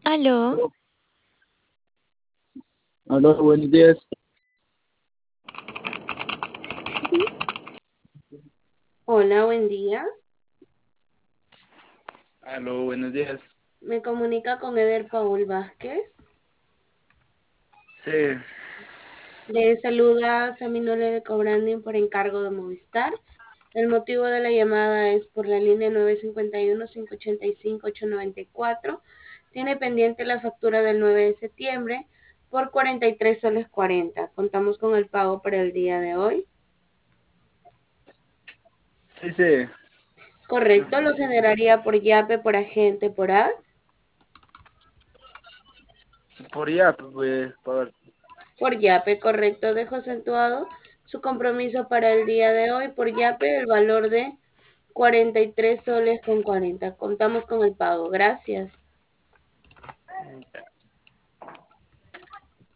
Aló, Aló, buenos días. Hola, buen día. Aló, buenos días. Me comunica con Eder Paul Vázquez. Sí, Le saluda Saminole de Cobranding por encargo de Movistar. El motivo de la llamada es por la línea 951-585-894. Tiene pendiente la factura del 9 de septiembre por 43 soles 40. Contamos con el pago para el día de hoy. sí, sí. Correcto, lo generaría por Yape, por agente, por app. Por ya, pues voy a pagar. Por Yape, correcto, dejo acentuado su compromiso para el día de hoy por Yape, el valor de 43 soles con 40. Contamos con el pago. Gracias.